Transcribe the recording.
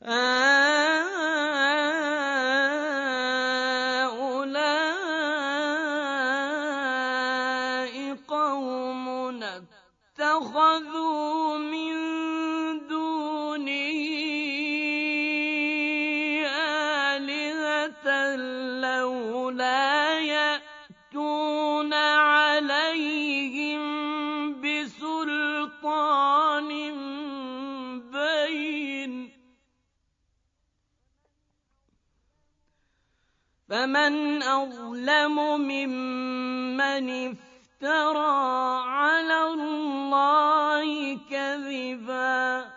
هؤلاء قوم اتخذوا من دونه آلهة لولا يأتون عليهم بسلطان بين فمن أظلم ممن افترى على الله كذبا